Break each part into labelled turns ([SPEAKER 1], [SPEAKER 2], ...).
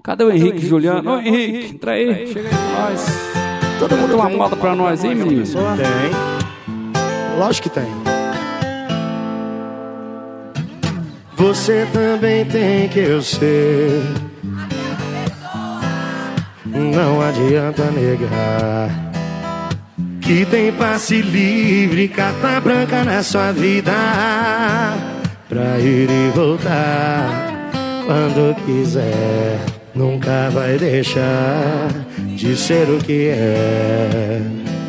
[SPEAKER 1] Cadê o Henrique Juliano? Ô Henrique, entra aí, chega aí com nós. Todo mundo tem uma pauta pra nós, hein, menino?
[SPEAKER 2] Tem. Lógico que tem. Você também tem que eu sei. Não adianta negar que tem passe livre, carta branca na sua vida, pra ir e voltar quando quiser. Nunca vai deixar de ser o que é.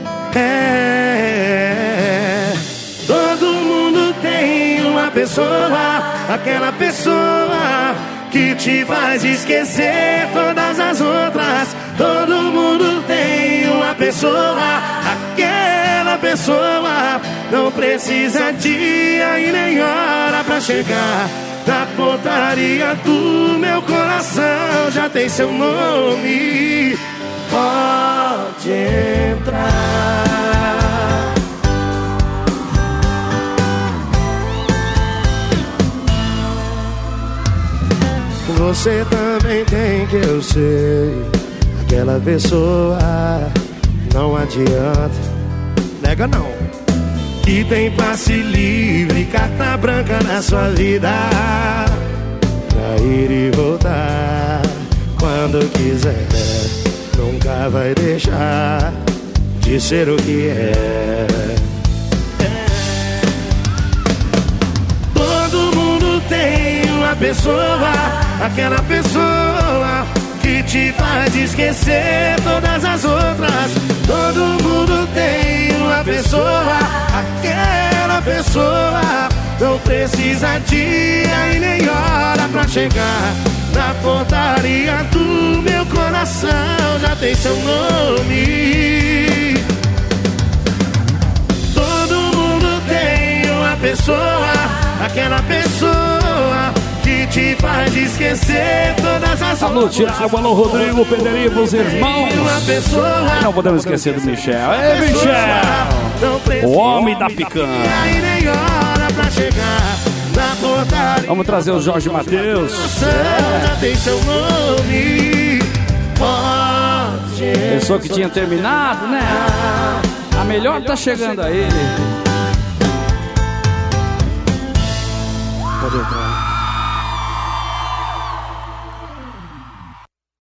[SPEAKER 2] Todo mundo tem uma pessoa, aquela pessoa que te faz esquecer todas as outras. Todo mundo tem uma pessoa, aquela pessoa. Não precisa dia e nem hora pra chegar na portaria do meu coração. Já tem seu nome, pode entrar. Você também tem que eu sei. Aquela pessoa, não adianta, nega não, que tem passe livre, carta branca na sua vida, pra ir e voltar quando quiser. Nunca vai deixar de ser o que é. Todo mundo tem uma pessoa, aquela pessoa que te faz esquecer todas as outras. Todo mundo tem uma pessoa, aquela pessoa. Não precisa dia e nem hora pra chegar na portaria do meu coração. Já tem seu nome. Todo mundo tem uma pessoa, aquela pessoa que te faz esquecer todas as
[SPEAKER 1] Alô, Thiago, alô, Rodrigo, Pedrinho, os irmãos. E não podemos esquecer do Michel. Ei, Michel, o homem da picanha. Vamos trazer o Jorge Mateus. Pensou que tinha terminado, né? A melhor tá chegando a ele. Pode entrar.